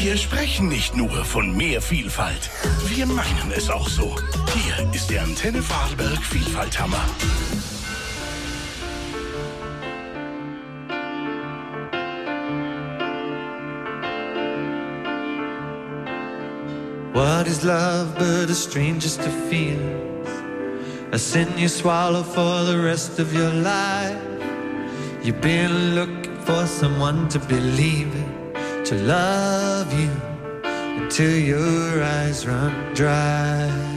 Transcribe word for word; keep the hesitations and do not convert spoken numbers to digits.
Wir sprechen nicht nur von mehr Vielfalt, wir meinen es auch so. Hier ist der Antenne Vorarlberg Vielfalthammer. What is love but a strangest of feelings? A sin you swallow for the rest of your life. You've been looking for someone to believe in, to love you until your eyes run dry.